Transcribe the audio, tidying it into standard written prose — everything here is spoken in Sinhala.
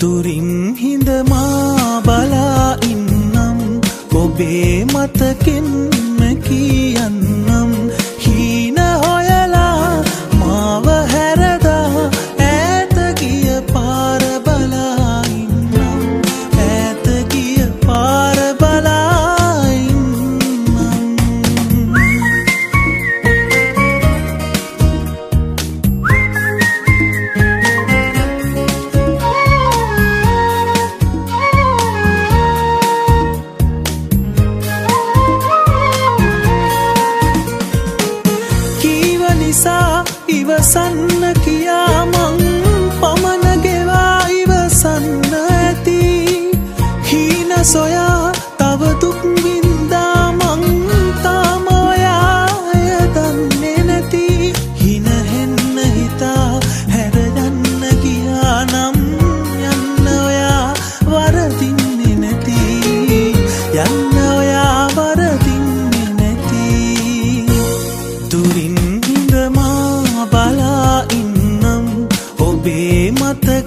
දුරින් හිඳ මා බලා ඉන්නම් ඔබේ මතකෙන්ම කියන්නම් හීන හොයලා මාව හැරදා ඈත ගිය පාර බලා ඉන්නම් ඈත ගිය පාර බලා ඉන්නම් නිසා ඉවසන්න කියා මං පමන ගෙවා ඉවසන්න ඇති හීන සොයා තව දුක් වින්දා මං තාම ඔයාය දන්නේ නැති හින හෙන්න හිතා හැර යන්න ගියා නම් යන්න ඔයා වරදින්නේ නැති යන්න ඔයා වරදින්නේ නැති දුරින් බලා ඉන්නම් ඔබේ මතක